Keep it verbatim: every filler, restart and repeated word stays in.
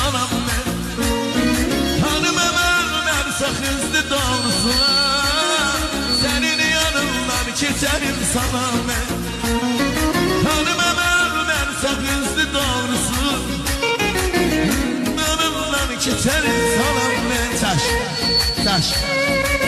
salam ben. Tanımam ölmərsə xızdı doğrusu, senin yanından keçerim salam ben. Tanımam ölmərsə xızdı doğrusu, yanından keçerim salam ben. Taş, taş.